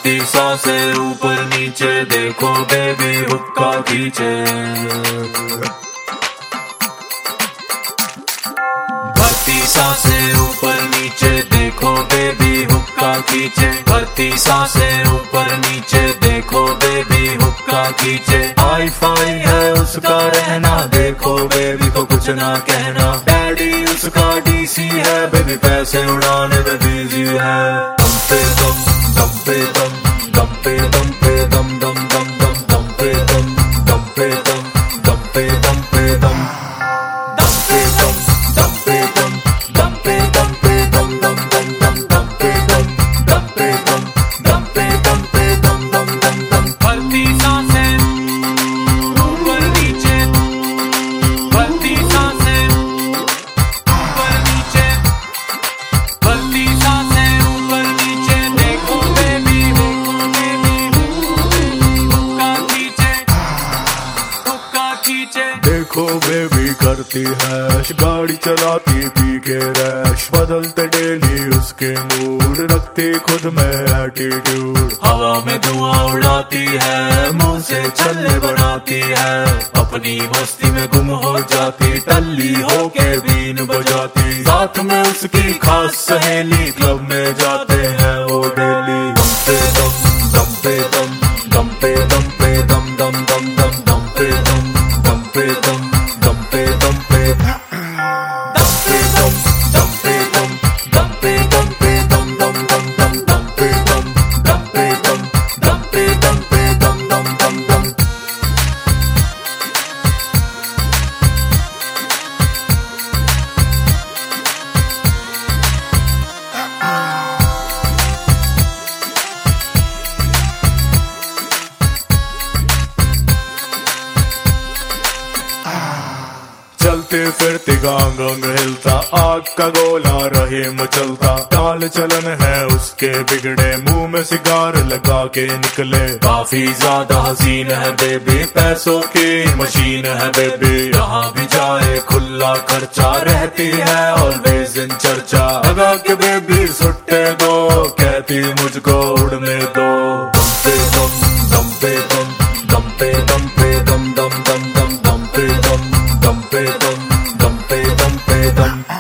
बढ़ती सांसें ऊपर नीचे, देखो बेबी हुक्का खींचे। बढ़ती सांसें ऊपर नीचे, देखो बेबी हुक्का खींचे। बढ़ती सांसें ऊपर नीचे, देखो बेबी हुक्का खींचे। हाई फाई है उसका रहना, देखो बेबी को कुछ ना कहना। डैडी उसका डीसी है, बेबी पैसे उड़ाने में बिजी है। दम पे दम, दम पे दम, दम पे दम पे दम, दम दम दम, दम पे दम, दम पे दम, दम पे दम पे दम, दम पे दम, दम पे दम, दम पे दम पे दम, दम दम दम, दम पे दम, दम पे दम, दम पे दम पे दम, दम दम दम। बढ़ती सांसें ऊपर नीचे, बढ़ती सांसें ऊपर नीचे, बढ़ती सांसें ऊपर नीचे, देखो बेबी हुक्का खींचे, हुक्का खींचे। देखो बेबी करती हैश, गाड़ी चलाती पी के रैश। बदलते डेली उसके मूड, रखती खुद में एटीट्यूड। हवा में धुआं उड़ाती है, मुंह से छल्ले बनाती है। अपनी मस्ती में गुम हो जाती, टल्ली होके बीन बजाती। साथ में उसकी खास सहेली, क्लब में जाते हैं वो डेली। दम पे दम, दम पे दम, दम पे दम पे दम, दम दम दम, दम पे दम, दम पे दम, दम पे दम पे, दम पे दम, दम पे दम, दम पे दम पे दम, दम दम दम, दम पे दम, दम पे दम, दम पे दम पे दम, दम दम दम। चलते फिरते गांग अंग हिलता, आग का गोला रहे मचलता। चाल चलन है उसके बिगड़े, मुंह में सिगार लगा के निकले। काफी ज्यादा हसीन है बेबी, पैसों की मशीन है बेबी। जहाँ भी जाए खुला खर्चा, रहती है ऑलवेज इन चर्चा। लगा के बेबी सुट्टे दो, कहती मुझको उड़ने दो। दम पे दम, दम पे दम, दम पे दम पे दम, दम दम दम, दम पे दम, दम पे दम, दम पे दम पे दम।